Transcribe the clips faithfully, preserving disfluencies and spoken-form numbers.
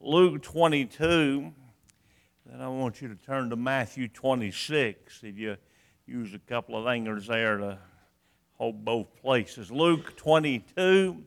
Luke twenty-two. Then I want you to turn to Matthew twenty-six. If you use a couple of fingers there to hold both places. Luke twenty-two.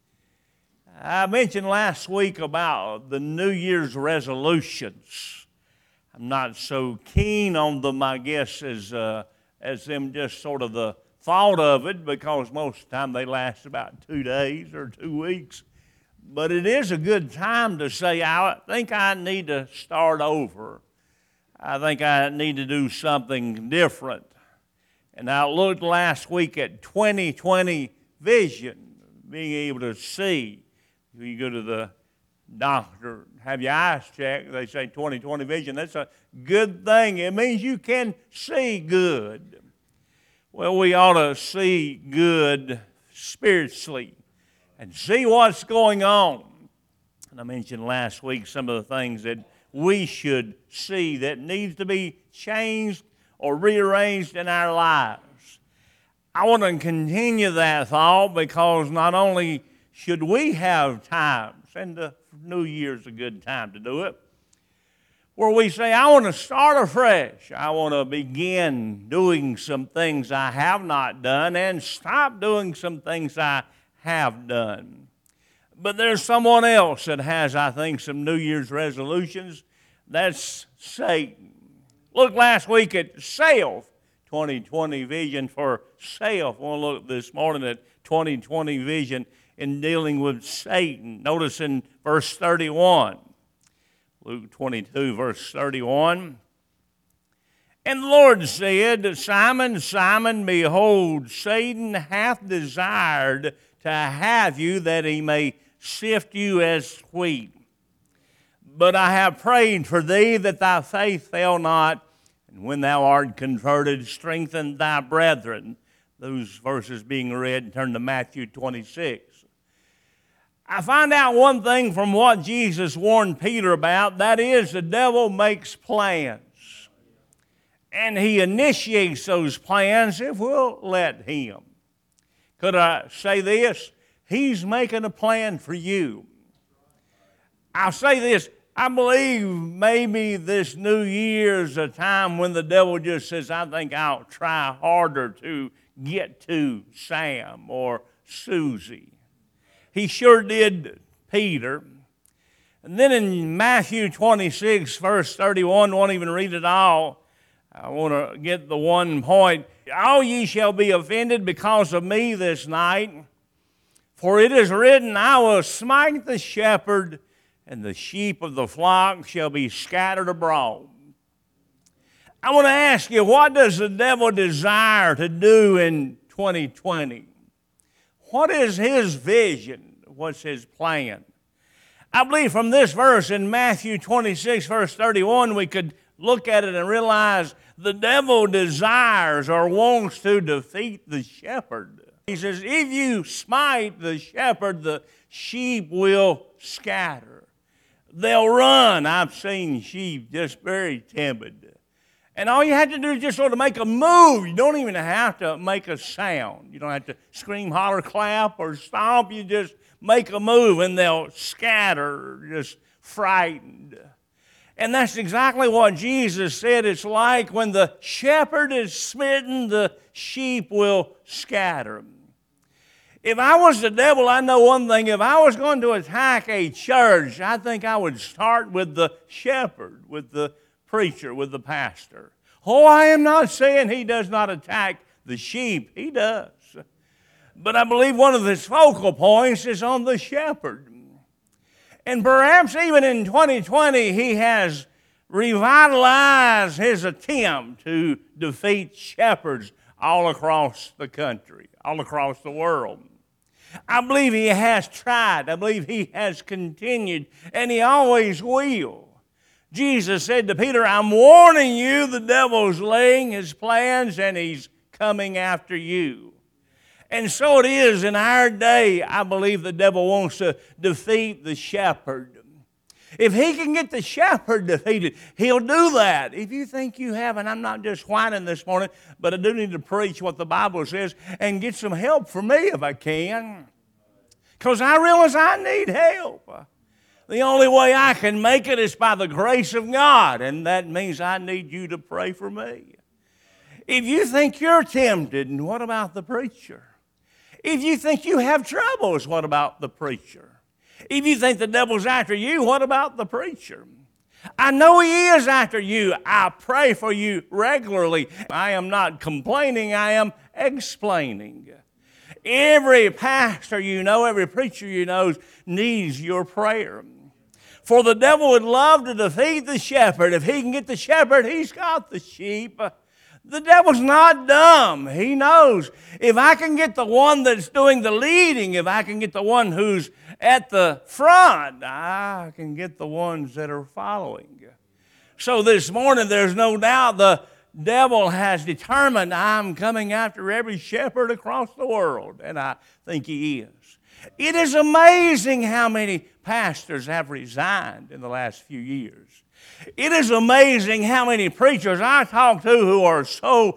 I mentioned last week about the New Year's resolutions. I'm not so keen on them, I guess, as, uh, as them just sort of the thought of it, because most of the time they last about two days or two weeks. But it is a good time to say, I think I need to start over. I think I need to do something different. And I looked last week at twenty twenty vision, being able to see. If you go to the doctor, have your eyes checked, they say twenty twenty vision. That's a good thing. It means you can see good. Well, we ought to see good spiritually and see what's going on. And I mentioned last week some of the things that we should see that needs to be changed or rearranged in our lives. I want to continue that thought because not only should we have times, and the New Year's a good time to do it, where we say, I want to start afresh. I want to begin doing some things I have not done and stop doing some things I have done. But there's someone else that has, I think, some New Year's resolutions. That's Satan. Look last week at self, twenty twenty vision for self. I want to look this morning at twenty twenty vision in dealing with Satan. Notice in verse thirty-one, Luke twenty-two, verse thirty-one. And the Lord said, Simon, Simon, behold, Satan hath desired to have you, that he may sift you as wheat. But I have prayed for thee that thy faith fail not, and when thou art converted, strengthen thy brethren. Those verses being read, turn to Matthew twenty-six. I find out one thing from what Jesus warned Peter about, that is, the devil makes plans. And he initiates those plans if we'll let him. Could I say this? He's making a plan for you. I'll say this. I believe maybe this New Year's a time when the devil just says, I think I'll try harder to get to Sam or Susie. He sure did Peter. And then in Matthew twenty-six, verse thirty-one, won't even read it all. I want to get the one point. All ye shall be offended because of me this night. For it is written, I will smite the shepherd, and the sheep of the flock shall be scattered abroad. I want to ask you, what does the devil desire to do in twenty twenty? What is his vision? What's his plan? I believe from this verse in Matthew twenty-six, verse thirty-one, we could look at it and realize the devil desires or wants to defeat the shepherd. He says, if you smite the shepherd, the sheep will scatter. They'll run. I've seen sheep just very timid. And all you have to do is just sort of make a move. You don't even have to make a sound. You don't have to scream, holler, clap, or stomp. You just make a move and they'll scatter, just frightened. And that's exactly what Jesus said it's like when the shepherd is smitten, the sheep will scatter. If I was the devil, I know one thing. If I was going to attack a church, I think I would start with the shepherd, with the preacher, with the pastor. Oh, I am not saying he does not attack the sheep. He does. But I believe one of his focal points is on the shepherd. And perhaps even in twenty twenty, he has revitalized his attempt to defeat shepherds all across the country, all across the world. I believe he has tried. I believe he has continued, and he always will. Jesus said to Peter, I'm warning you, the devil's laying his plans, and he's coming after you. And so it is in our day. I believe the devil wants to defeat the shepherd. If he can get the shepherd defeated, he'll do that. If you think you haven't, I'm not just whining this morning, but I do need to preach what the Bible says and get some help for me if I can. Because I realize I need help. The only way I can make it is by the grace of God, and that means I need you to pray for me. If you think you're tempted, what about the preacher? If you think you have troubles, what about the preacher? If you think the devil's after you, what about the preacher? I know he is after you. I pray for you regularly. I am not complaining, I am explaining. Every pastor you know, every preacher you know needs your prayer. For the devil would love to defeat the shepherd. If he can get the shepherd, he's got the sheep. The devil's not dumb. He knows if I can get the one that's doing the leading, if I can get the one who's at the front, I can get the ones that are following. So this morning, there's no doubt the devil has determined I'm coming after every shepherd across the world, and I think he is. It is amazing how many pastors have resigned in the last few years. It is amazing how many preachers I talk to who are so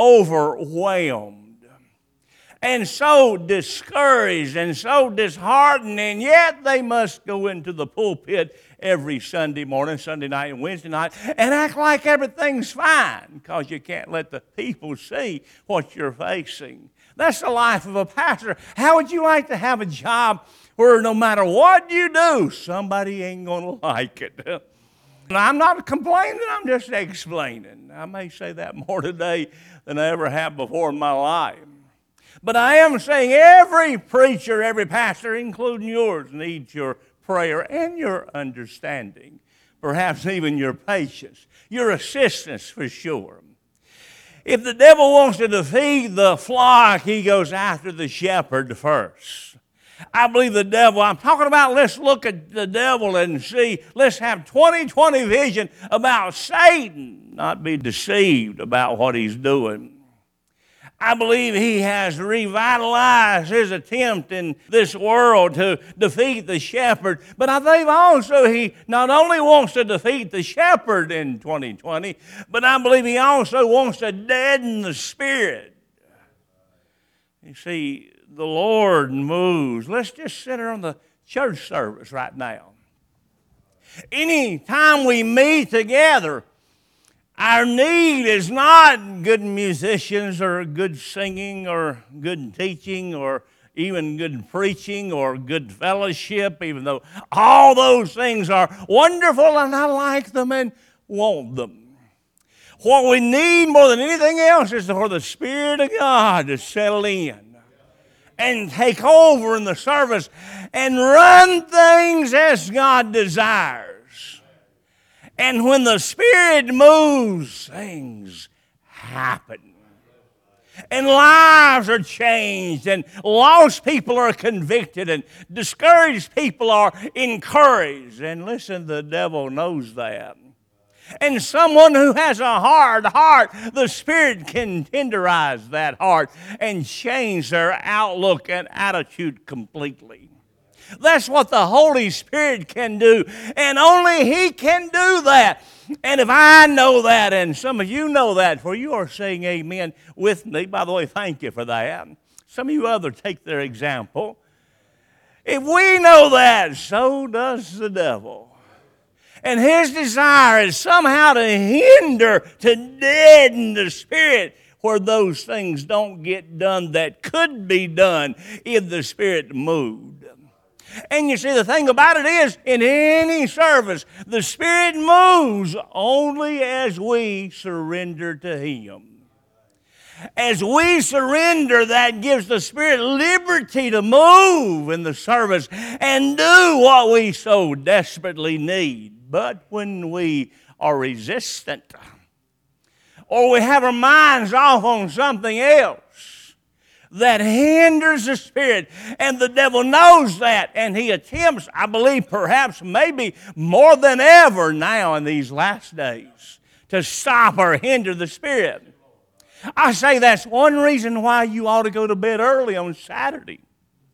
overwhelmed and so discouraged and so disheartened, and yet they must go into the pulpit every Sunday morning, Sunday night, and Wednesday night and act like everything's fine because you can't let the people see what you're facing. That's the life of a pastor. How would you like to have a job where no matter what you do, somebody ain't going to like it? I'm not complaining, I'm just explaining. I may say that more today than I ever have before in my life. But I am saying every preacher, every pastor, including yours, needs your prayer and your understanding, perhaps even your patience, your assistance for sure. If the devil wants to defeat the flock, he goes after the shepherd first. I believe the devil, I'm talking about let's look at the devil and see, let's have twenty twenty vision about Satan, not be deceived about what he's doing. I believe he has revitalized his attempt in this world to defeat the shepherd, but I think also he not only wants to defeat the shepherd in twenty twenty, but I believe he also wants to deaden the spirit. You see, the Lord moves. Let's just center on the church service right now. Any time we meet together, our need is not good musicians or good singing or good teaching or even good preaching or good fellowship, even though all those things are wonderful and I like them and want them. What we need more than anything else is for the Spirit of God to settle in and take over in the service and run things as God desires. And when the Spirit moves, things happen. And lives are changed, and lost people are convicted, and discouraged people are encouraged. And listen, the devil knows that. And someone who has a hard heart, the Spirit can tenderize that heart and change their outlook and attitude completely. That's what the Holy Spirit can do, and only He can do that. And if I know that, and some of you know that, for you are saying amen with me, by the way, thank you for that. Some of you others take their example. If we know that, so does the devil. And his desire is somehow to hinder, to deaden the Spirit where those things don't get done that could be done if the Spirit moved. And you see, the thing about it is, in any service, the Spirit moves only as we surrender to Him. As we surrender, that gives the Spirit liberty to move in the service and do what we so desperately need. But when we are resistant, or we have our minds off on something else that hinders the Spirit, and the devil knows that, and he attempts, I believe, perhaps maybe more than ever now in these last days, to stop or hinder the Spirit. I say that's one reason why you ought to go to bed early on Saturday.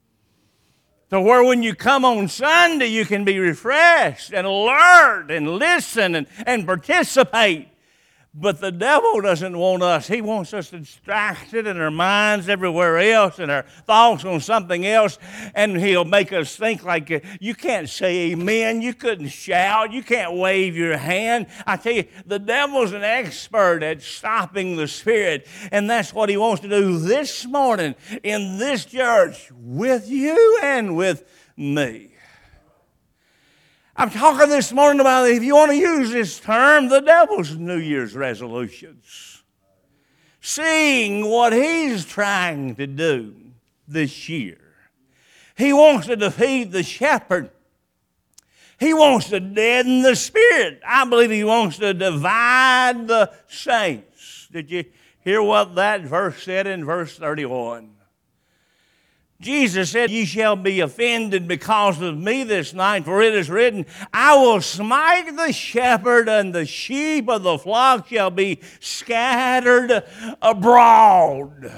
So where when you come on Sunday, you can be refreshed and alert and listen and, and participate. But the devil doesn't want us. He wants us distracted in our minds everywhere else and our thoughts on something else. And he'll make us think like uh, you can't say amen. You couldn't shout. You can't wave your hand. I tell you, the devil's an expert at stopping the Spirit. And that's what he wants to do this morning in this church with you and with me. I'm talking this morning about, if you want to use this term, the devil's New Year's resolutions. Seeing what he's trying to do this year. He wants to defeat the shepherd. He wants to deaden the Spirit. I believe he wants to divide the saints. Did you hear what that verse said in verse thirty-one? Jesus said, ye shall be offended because of me this night, for it is written, I will smite the shepherd, and the sheep of the flock shall be scattered abroad.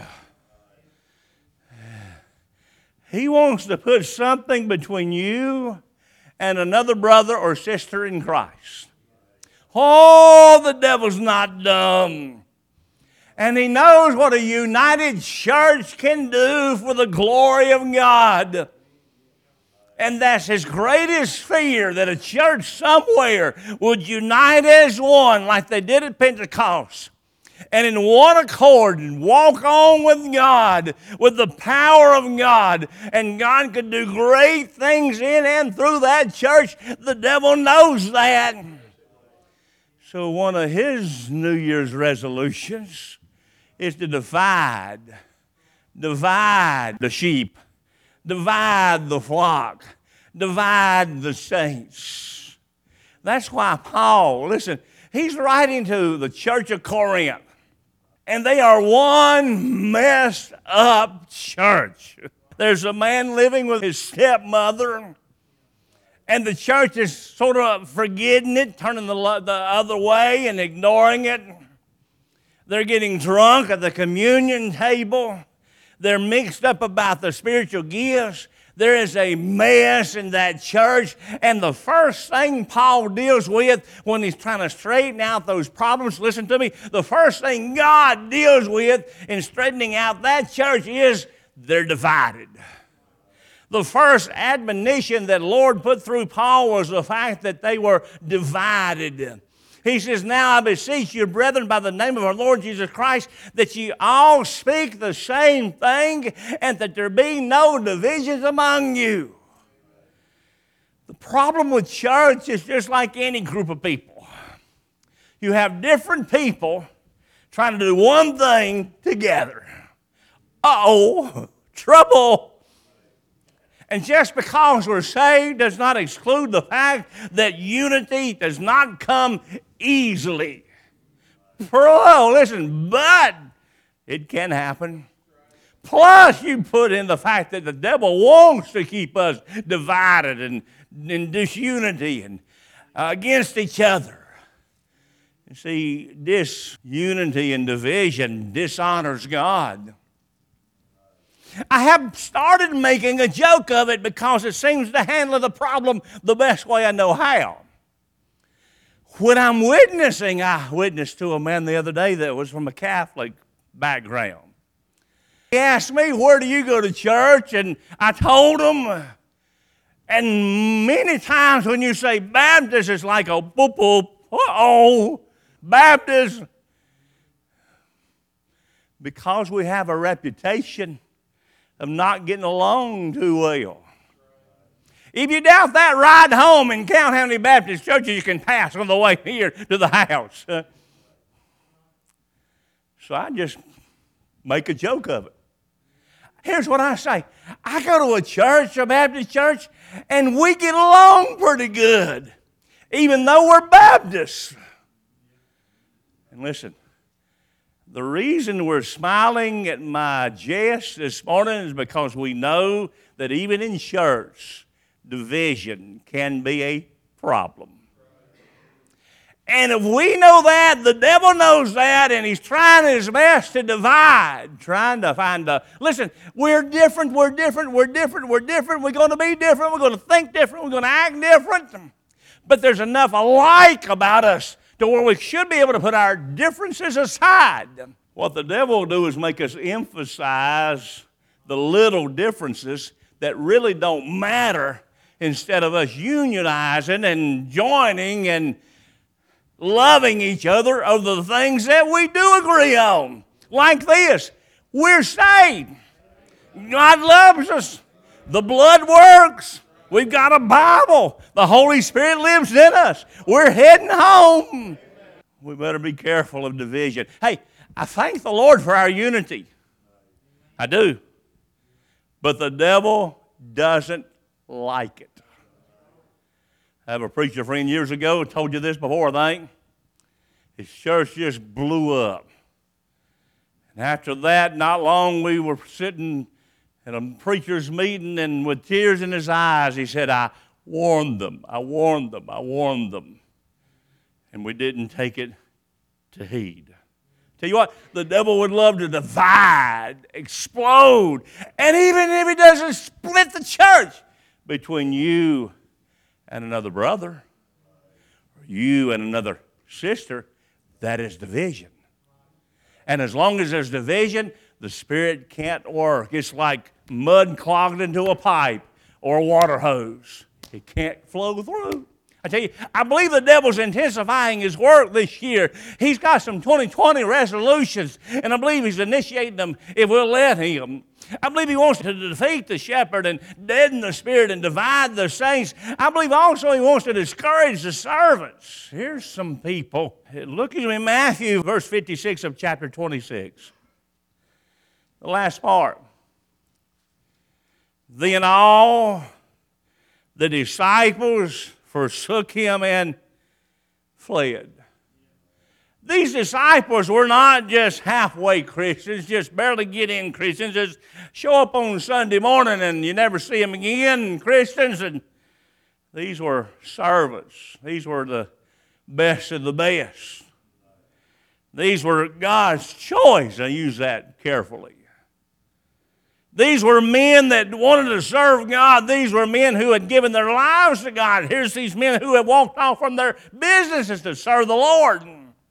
He wants to put something between you and another brother or sister in Christ. Oh, the devil's not dumb. And he knows what a united church can do for the glory of God. And that's his greatest fear, that a church somewhere would unite as one like they did at Pentecost. And in one accord and walk on with God, with the power of God. And God could do great things in and through that church. The devil knows that. So one of his New Year's resolutions is to divide, divide the sheep, divide the flock, divide the saints. That's why Paul, listen, he's writing to the church of Corinth, and they are one messed up church. There's a man living with his stepmother, and the church is sort of forgetting it, turning the, the other way and ignoring it. They're getting drunk at the communion table. They're mixed up about the spiritual gifts. There is a mess in that church. And the first thing Paul deals with when he's trying to straighten out those problems, listen to me, the first thing God deals with in straightening out that church is they're divided. The first admonition that the Lord put through Paul was the fact that they were divided. He says, now I beseech you, brethren, by the name of our Lord Jesus Christ, that ye all speak the same thing, and that there be no divisions among you. The problem with church is just like any group of people. You have different people trying to do one thing together. Uh-oh, trouble. And just because we're saved does not exclude the fact that unity does not come easily. Bro, listen, but it can happen. Plus, you put in the fact that the devil wants to keep us divided and in disunity and uh, against each other. You see, disunity and division dishonors God. I have started making a joke of it because it seems to handle the problem the best way I know how. When I'm witnessing, I witnessed to a man the other day that was from a Catholic background. He asked me, where do you go to church? And I told him. And many times when you say Baptist, it's like a boop, boop, uh-oh, Baptist. Because we have a reputation of not getting along too well. If you doubt that, ride home and count how many Baptist churches you can pass on the way here to the house. Uh, so I just make a joke of it. Here's what I say. I go to a church, a Baptist church, and we get along pretty good, even though we're Baptists. And listen, the reason we're smiling at my jest this morning is because we know that even in church, division can be a problem. And if we know that, the devil knows that, and he's trying his best to divide, trying to find a... Listen, we're different, we're different, we're different, we're different, we're going to be different, we're going to think different, we're going to act different. But there's enough alike about us to where we should be able to put our differences aside. What the devil will do is make us emphasize the little differences that really don't matter, instead of us unionizing and joining and loving each other over the things that we do agree on. Like this, we're saved. God loves us. The blood works. We've got a Bible. The Holy Spirit lives in us. We're heading home. We better be careful of division. Hey, I thank the Lord for our unity. I do. But the devil doesn't like it. I have a preacher friend years ago, told you this before, I think. His church just blew up. And after that, not long, we were sitting at a preacher's meeting, and with tears in his eyes, he said, I warned them, I warned them, I warned them. And we didn't take it to heed. Tell you what, the devil would love to divide, explode, and even if he doesn't split the church between you and another brother, or you and another sister, that is division. And as long as there's division, the Spirit can't work. It's like mud clogged into a pipe or a water hose. It can't flow through. I tell you, I believe the devil's intensifying his work this year. He's got some twenty twenty resolutions, and I believe he's initiating them if we'll let him. I believe he wants to defeat the shepherd and deaden the spirit and divide the saints. I believe also he wants to discourage the servants. Here's some people. Look at me, Matthew, verse fifty-six of chapter twenty-six. The last part. Then all the disciples forsook him and fled. These disciples were not just halfway Christians, just barely get in Christians, just show up on Sunday morning and you never see them again, Christians. And these were servants. These were the best of the best. These were God's choice. I use that carefully. These were men that wanted to serve God. These were men who had given their lives to God. Here's these men who had walked off from their businesses to serve the Lord.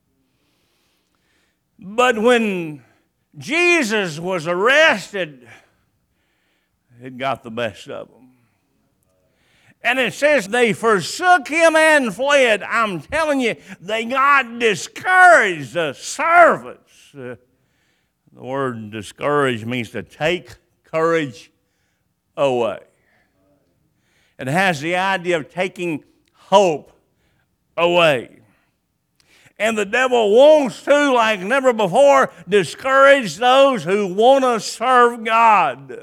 But when Jesus was arrested, it got the best of them. And it says they forsook him and fled. I'm telling you, they got discouraged, the servants. Uh, the word discouraged means to take courage away. It has the idea of taking hope away. And the devil wants to, like never before, discourage those who want to serve God.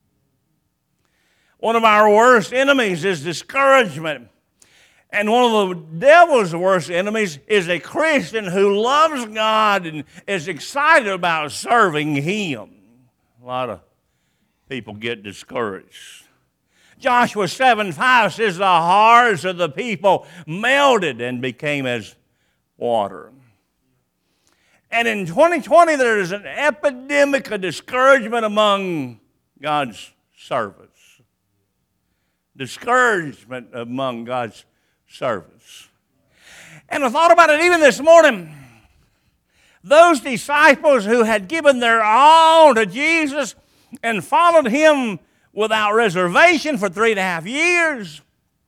One of our worst enemies is discouragement. And one of the devil's worst enemies is a Christian who loves God and is excited about serving him. A lot of people get discouraged. Joshua seven five says the hearts of the people melted and became as water. And in twenty twenty, there is an epidemic of discouragement among God's servants. Discouragement among God's servants. And I thought about it even this morning. Those disciples who had given their all to Jesus and followed him without reservation for three and a half years,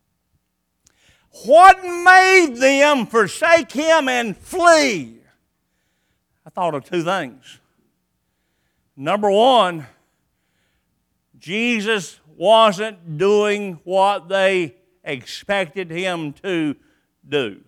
what made them forsake him and flee? I thought of two things. Number one, Jesus wasn't doing what they expected him to do.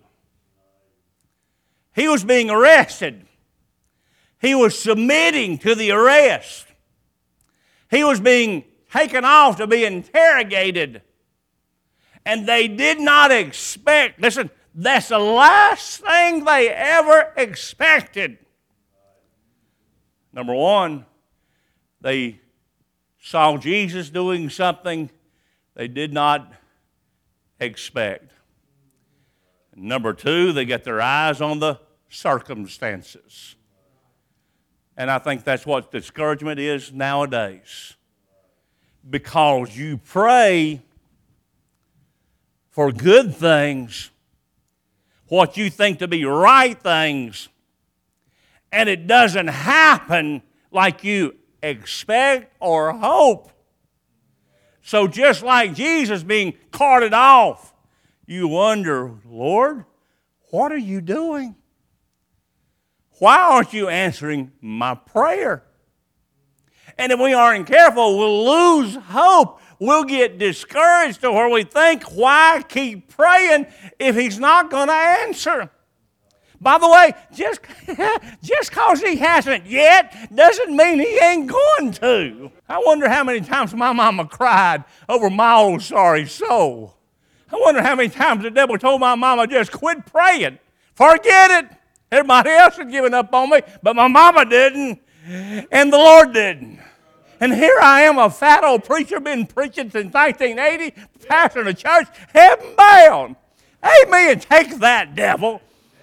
He was being arrested. He was submitting to the arrest. He was being taken off to be interrogated. And they did not expect, listen, that's the last thing they ever expected. Number one, they saw Jesus doing something they did not expect. Number two, they got their eyes on the circumstances. And I think that's what discouragement is nowadays. Because you pray for good things what you think to be right things, and it doesn't happen like you expect or hope. So just like Jesus being carted off, you wonder, Lord, what are you doing? Why aren't you answering my prayer? And if we aren't careful, we'll lose hope. We'll get discouraged to where we think, why keep praying if he's not going to answer? By the way, just just because he hasn't yet doesn't mean he ain't going to. I wonder how many times my mama cried over my old sorry soul. I wonder how many times the devil told my mama, just quit praying. Forget it. Everybody else had given up on me, but my mama didn't, and the Lord didn't. And here I am, a fat old preacher, been preaching since nineteen eighty, pastoring a church, heaven bound. Amen. Take that, devil.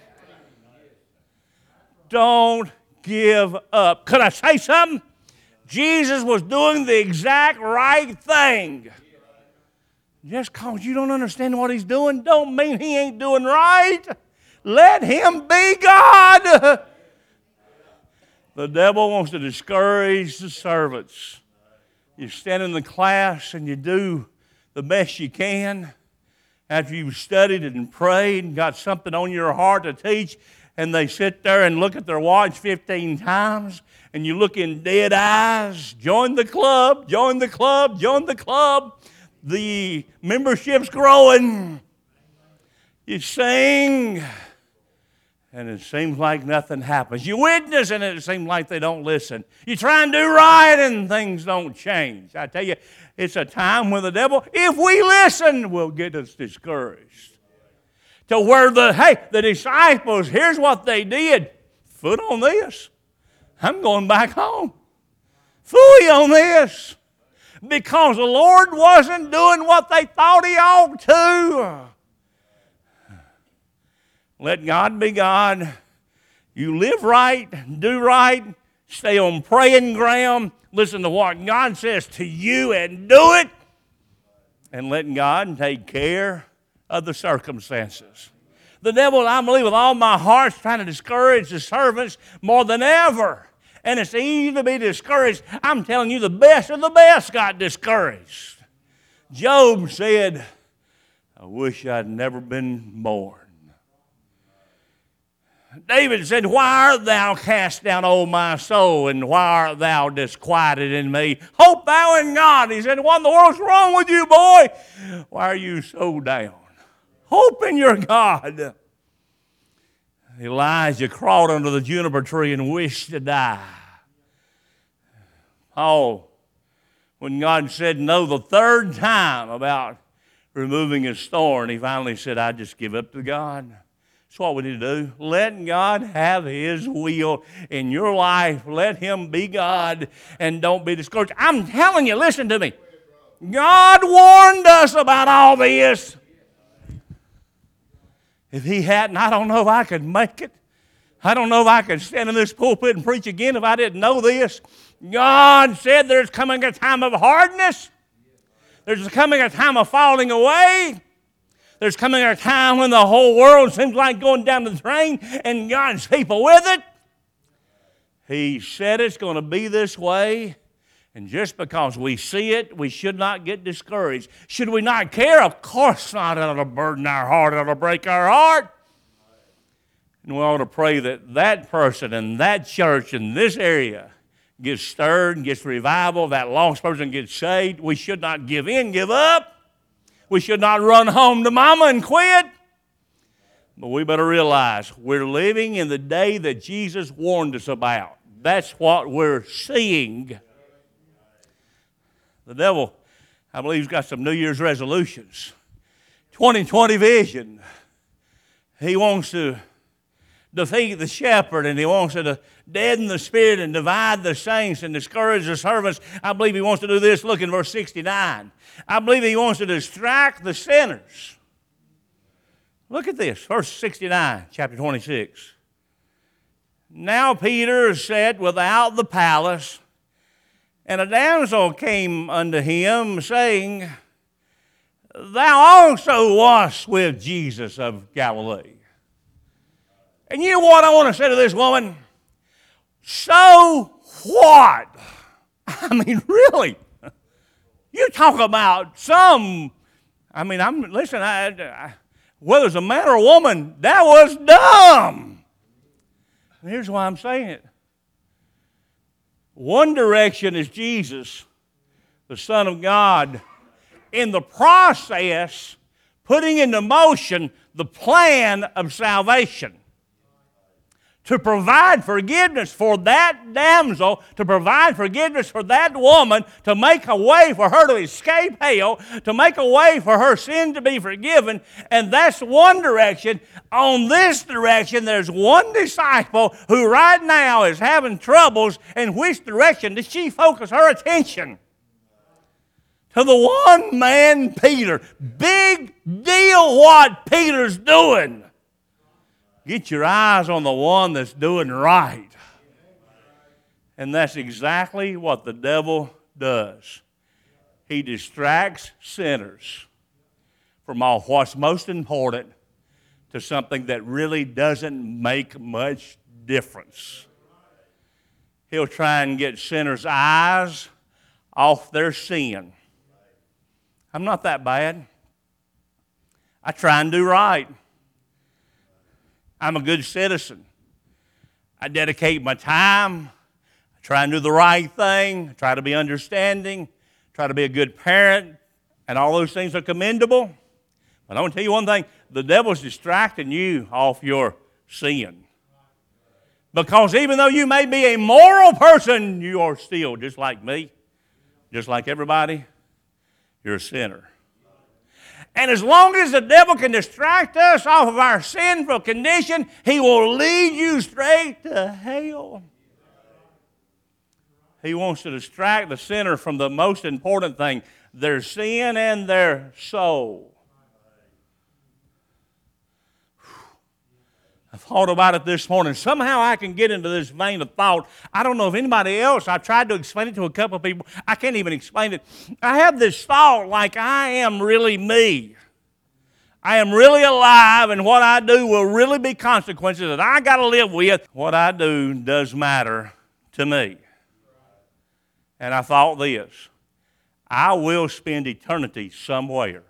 Don't give up. Could I say something? Jesus was doing the exact right thing. Just because you don't understand what he's doing don't mean he ain't doing right. Let him be God. The devil wants to discourage the servants. You stand in the class and you do the best you can after you've studied and prayed and got something on your heart to teach, and they sit there and look at their watch fifteen times, and you look in dead eyes. Join the club, join the club, join the club. The membership's growing. You sing, and it seems like nothing happens. You witness, and it seems like they don't listen. You try and do right, and things don't change. I tell you, it's a time when the devil, if we listen, will get us discouraged. To where the, hey, the disciples, here's what they did. Foot on this. I'm going back home. Phooey on this. Because the Lord wasn't doing what they thought he ought to. Let God be God. You live right, do right, stay on praying ground, listen to what God says to you and do it, and let God take care of the circumstances. The devil, I believe with all my heart, is trying to discourage the servants more than ever. And it's easy to be discouraged. I'm telling you, the best of the best got discouraged. Job said, I wish I'd never been born. David said, why art thou cast down, O my soul, and why art thou disquieted in me? Hope thou in God. He said, what in the world's wrong with you, boy? Why are you so down? Hope in your God. Elijah crawled under the juniper tree and wished to die. Paul, when God said no the third time about removing his thorn, he finally said, I just give up to God. That's what we need to do. Let God have his will in your life. Let him be God, and don't be discouraged. I'm telling you, listen to me. God warned us about all this. If he hadn't, I don't know if I could make it. I don't know if I could stand in this pulpit and preach again if I didn't know this. God said there's coming a time of hardness. There's coming a time of falling away. There's coming a time when the whole world seems like going down the drain, and God's people with it. He said it's going to be this way. And just because we see it, we should not get discouraged. Should we not care? Of course not. It'll burden our heart. It'll break our heart. And we ought to pray that that person and that church in this area gets stirred, gets revival, that lost person gets saved. We should not give in, give up. We should not run home to mama and quit. But we better realize we're living in the day that Jesus warned us about. That's what we're seeing. The devil, I believe, has got some New Year's resolutions. twenty twenty vision. He wants to defeat the shepherd, and he wants to deaden the spirit and divide the saints and discourage the servants. I believe he wants to do this. Look in verse sixty-nine. I believe he wants to distract the sinners. Look at this, verse sixty-nine, chapter twenty-six. Now Peter sat without the palace, and a damsel came unto him, saying, Thou also wast with Jesus of Galilee. And you know what I want to say to this woman? So what? I mean, really? You talk about some, I mean, I'm, listen, I, I, whether it's a man or a woman, that was dumb. And here's why I'm saying it. One direction is Jesus, the Son of God, in the process, putting into motion the plan of salvation. To provide forgiveness for that damsel, to provide forgiveness for that woman, to make a way for her to escape hell, to make a way for her sin to be forgiven. And that's one direction. On this direction, there's one disciple who right now is having troubles. In which direction does she focus her attention? To the one man, Peter. Big deal what Peter's doing. Get your eyes on the one that's doing right. And that's exactly what the devil does. He distracts sinners from all what's most important to something that really doesn't make much difference. He'll try and get sinners' eyes off their sin. I'm not that bad. I try and do right. I'm a good citizen. I dedicate my time. I try and do the right thing. I try to be understanding. Try to be a good parent. And all those things are commendable. But I want to tell you one thing. The devil's distracting you off your sin. Because even though you may be a moral person, you are still, just like me, just like everybody, you're a sinner. And as long as the devil can distract us off of our sinful condition, he will lead you straight to hell. He wants to distract the sinner from the most important thing, their sin and their soul. I thought about it this morning. Somehow I can get into this vein of thought. I don't know if anybody else, I've tried to explain it to a couple of people. I can't even explain it. I have this thought like I am really me. I am really alive, and what I do will really be consequences that I got to live with. What I do does matter to me. And I thought this. I will spend eternity somewhere.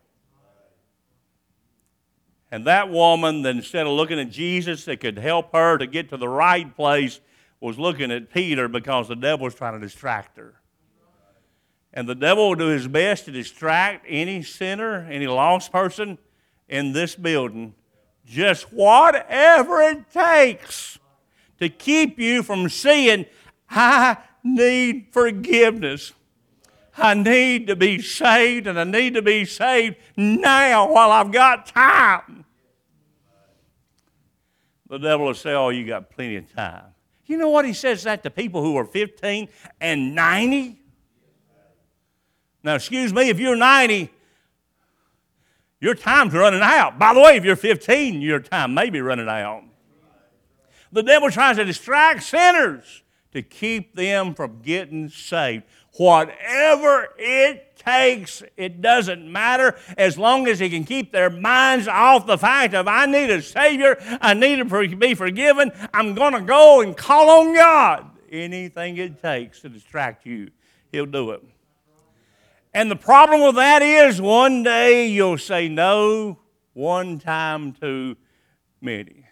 And that woman, that instead of looking at Jesus that could help her to get to the right place, was looking at Peter because the devil was trying to distract her. And the devil will do his best to distract any sinner, any lost person in this building, just whatever it takes to keep you from seeing, I need forgiveness. I need to be saved, and I need to be saved now while I've got time. The devil will say, oh, you got plenty of time. You know what? He says that to people who are fifteen and ninety. Now, excuse me, if you're ninety, your time's running out. By the way, if you're fifteen, your time may be running out. The devil tries to distract sinners to keep them from getting saved. Whatever it takes, it doesn't matter, as long as he can keep their minds off the fact of, I need a Savior, I need to be forgiven, I'm going to go and call on God. Anything it takes to distract you, he'll do it. And the problem with that is, one day you'll say no, one time too many.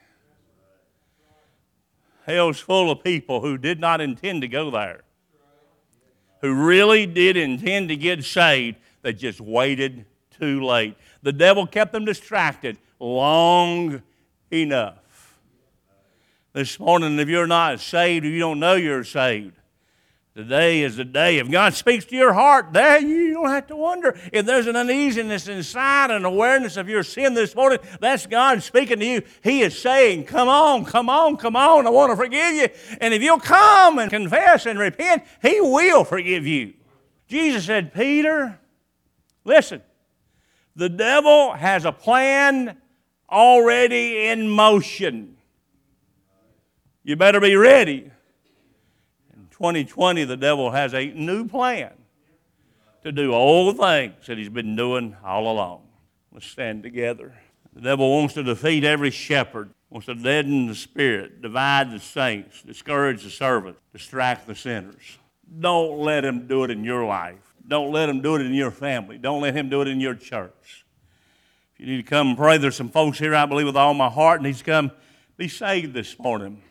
Hell's full of people who did not intend to go there, who really did intend to get saved, that just waited too late. The devil kept them distracted long enough. This morning, if you're not saved, if you don't know you're saved, today is the day. If God speaks to your heart, there you don't have to wonder. If there's an uneasiness inside, an awareness of your sin this morning, that's God speaking to you. He is saying, come on, come on, come on, I want to forgive you. And if you'll come and confess and repent, He will forgive you. Jesus said, Peter, listen, the devil has a plan already in motion. You better be ready. twenty twenty, the devil has a new plan to do all the things that he's been doing all along. Let's stand together. The devil wants to defeat every shepherd. wants to deaden the spirit, divide the saints, discourage the servants, distract the sinners. Don't let him do it in your life. Don't let him do it in your family. Don't let him do it in your church. If you need to come and pray, there's some folks here, I believe with all my heart, needs to come be saved this morning.